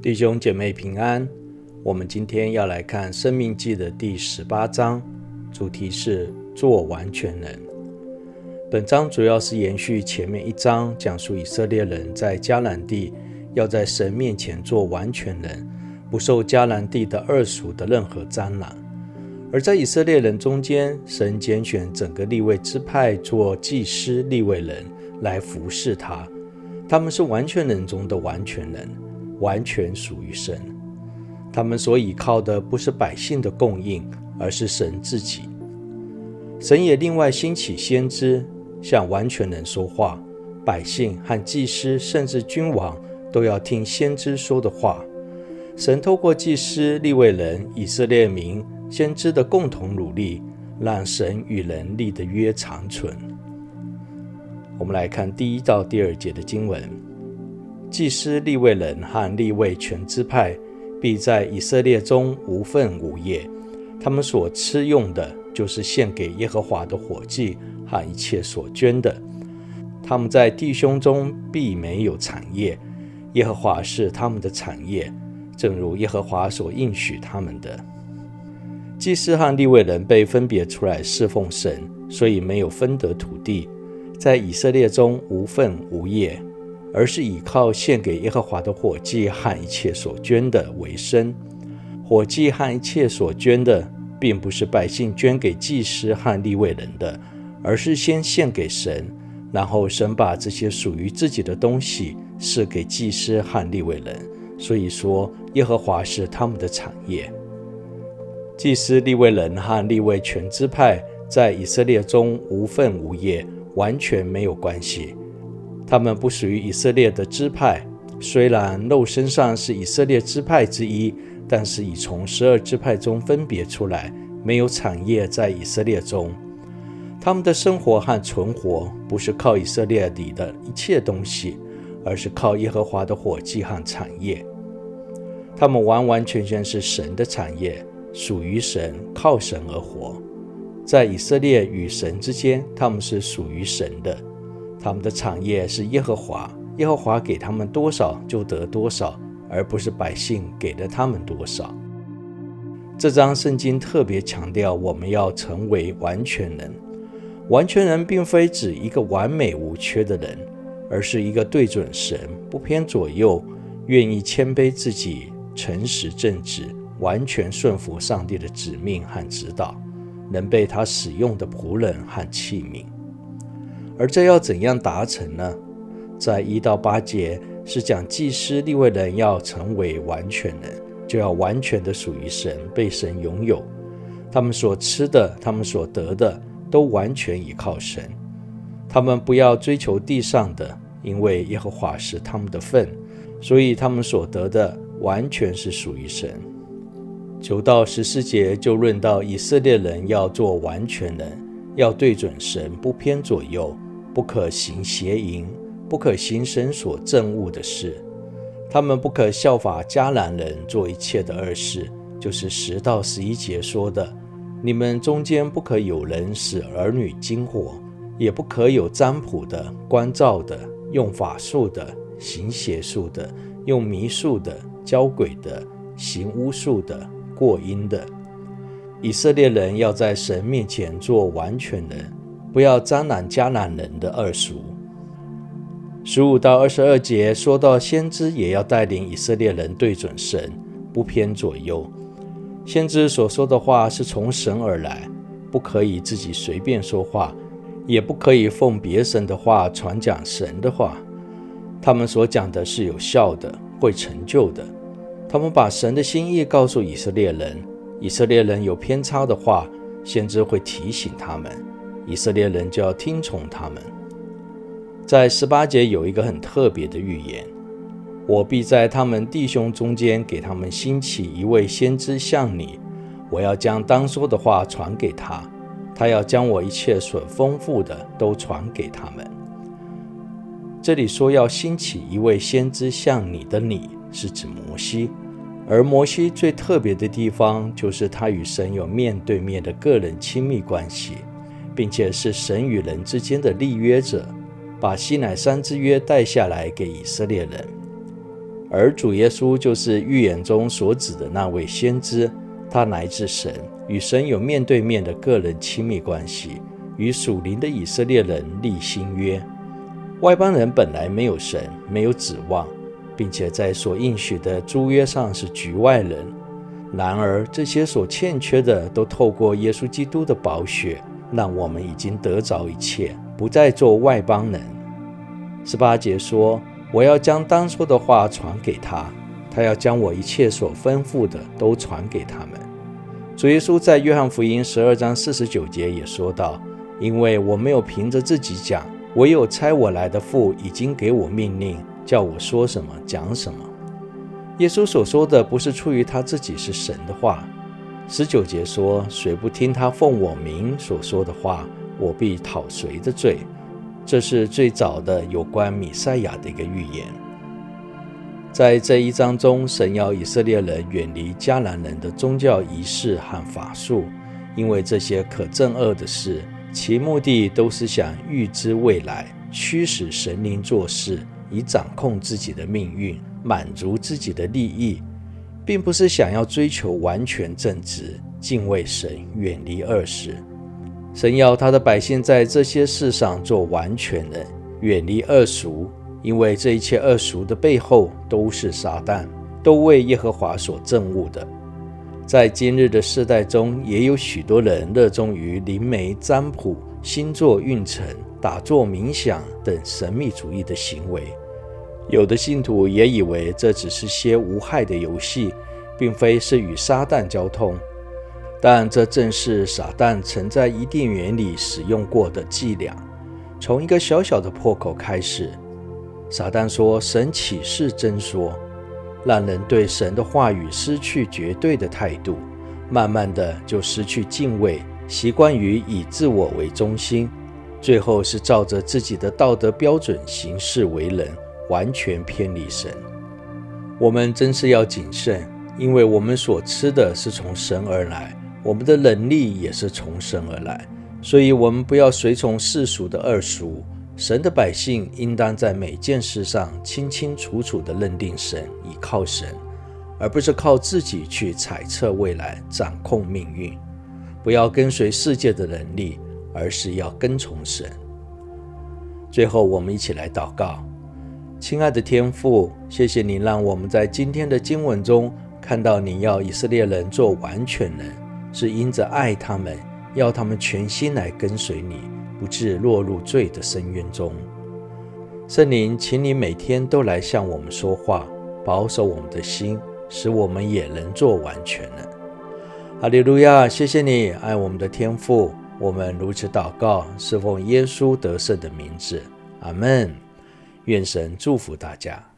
弟兄姐妹平安，我们今天要来看《申命记》的第18章，主题是做完全人。本章主要是延续前面一章，讲述以色列人在迦南地要在神面前做完全人，不受迦南地的恶属的任何沾染。而在以色列人中间，神拣选整个利未支派做祭司利未人来服侍他，他们是完全人中的完全人，完全属于神。他们所倚靠的不是百姓的供应，而是神自己。神也另外兴起先知，向完全人说话，百姓和祭司甚至君王都要听先知说的话。神透过祭司利未人、以色列民、先知的共同努力，让神与人立的约长存。我们来看第1到第2节的经文。祭司利未人和利未全支派必在以色列中无分无业，他们所吃用的就是献给耶和华的火祭和一切所捐的。他们在弟兄中必没有产业，耶和华是他们的产业，正如耶和华所应许他们的。祭司和利未人被分别出来侍奉神，所以没有分得土地，在以色列中无分无业，而是倚靠献给耶和华的火祭和一切所捐的为生。火祭和一切所捐的，并不是百姓捐给祭司和利未人的，而是先献给神，然后神把这些属于自己的东西赐给祭司和利未人。所以说，耶和华是他们的产业。祭司利未人和利未全支派在以色列中无分无业，完全没有关系。他们不属于以色列的支派，虽然肉身上是以色列支派之一，但是已从12支派中分别出来，没有产业在以色列中。他们的生活和存活不是靠以色列里的一切东西，而是靠耶和华的火祭和产业。他们完完全全是神的产业，属于神，靠神而活。在以色列与神之间，他们是属于神的。他们的产业是耶和华，耶和华给他们多少就得多少，而不是百姓给了他们多少。这章圣经特别强调我们要成为完全人。完全人并非指一个完美无缺的人，而是一个对准神，不偏左右，愿意谦卑自己，诚实正直，完全顺服上帝的指命和指导，能被他使用的仆人和器皿。而这要怎样达成呢？在1到8节是讲祭司利未人要成为完全人，就要完全的属于神，被神拥有。他们所吃的，他们所得的，都完全依靠神。他们不要追求地上的，因为耶和华是他们的份，所以他们所得的完全是属于神。9到14节就论到以色列人要做完全人，要对准神，不偏左右，不可行邪淫，不可行神所憎恶的事。他们不可效法迦南人做一切的恶事，就是10到11节说的，你们中间不可有人使儿女经火，也不可有占卜的、观照的、用法术的、行邪术的、用迷术的、交鬼的、行巫术的、过阴的。以色列人要在神面前做完全人，不要沾染迦南人的恶俗。15到22节说到先知也要带领以色列人对准神，不偏左右。先知所说的话是从神而来，不可以自己随便说话，也不可以奉别神的话传讲神的话。他们所讲的是有效的，会成就的。他们把神的心意告诉以色列人，以色列人有偏差的话，先知会提醒他们，以色列人就要听从他们。在18节有一个很特别的预言，我必在他们弟兄中间给他们兴起一位先知像你，我要将当说的话传给他，他要将我一切所丰富的都传给他们。这里说要兴起一位先知像你的你，是指摩西。而摩西最特别的地方，就是他与神有面对面的个人亲密关系，并且是神与人之间的立约者，把西乃山之约带下来给以色列人。 而主耶稣就是预言中所指的那位先知，他来自神，与神有面对面的个人亲密关系，与属灵的以色列人立新约。外邦人本来没有神，没有指望，并且在所应许的诸约上是局外人。然而这些所欠缺的，都透过耶稣基督的宝血，让我们已经得着一切，不再做外邦人。18节说，我要将当说的话传给他，他要将我一切所吩咐的都传给他们。主耶稣在约翰福音12章49节也说道，因为我没有凭着自己讲，唯有差我来的父已经给我命令，叫我说什么讲什么。耶稣所说的不是出于他自己是神的话。19节说，谁不听他奉我名所说的话，我必讨谁的罪。这是最早的有关弥赛亚的一个预言。在这一章中，神要以色列人远离迦南人的宗教仪式和法术，因为这些可憎恶的事，其目的都是想预知未来，驱使神灵做事，以掌控自己的命运，满足自己的利益，并不是想要追求完全正直，敬畏神，远离恶事。神要他的百姓在这些事上做完全人，远离恶俗，因为这一切恶俗的背后都是撒旦，都为耶和华所憎恶的。在今日的世代中，也有许多人热衷于灵媒、占卜、星座运程、打坐冥想等神秘主义的行为。有的信徒也以为这只是些无害的游戏，并非是与撒旦交通。但这正是撒旦曾在伊甸园里使用过的伎俩。从一个小小的破口开始，撒旦说神岂是真说，让人对神的话语失去绝对的态度，慢慢的就失去敬畏，习惯于以自我为中心，最后是照着自己的道德标准行事为人，完全偏离神。我们真是要谨慎，因为我们所吃的是从神而来，我们的能力也是从神而来，所以我们不要随从世俗的恶俗。神的百姓应当在每件事上清清楚楚地认定神，倚靠神，而不是靠自己去猜测未来，掌控命运。不要跟随世界的能力，而是要跟从神。最后我们一起来祷告。亲爱的天父，谢谢你让我们在今天的经文中看到你要以色列人做完全人，是因着爱他们，要他们全心来跟随你，不致落入罪的深渊中。圣灵，请你每天都来向我们说话，保守我们的心，使我们也能做完全人。哈利路亚，谢谢你爱我们的天父，我们如此祷告，是奉耶稣得胜的名字，阿们。愿神祝福大家。